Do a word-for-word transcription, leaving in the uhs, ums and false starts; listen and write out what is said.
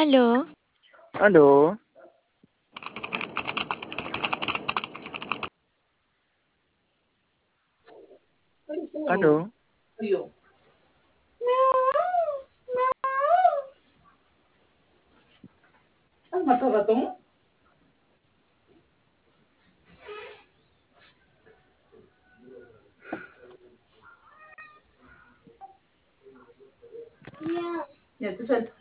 Aló, Aló, aló. ¿Has matado ratón? Ya, te suelto.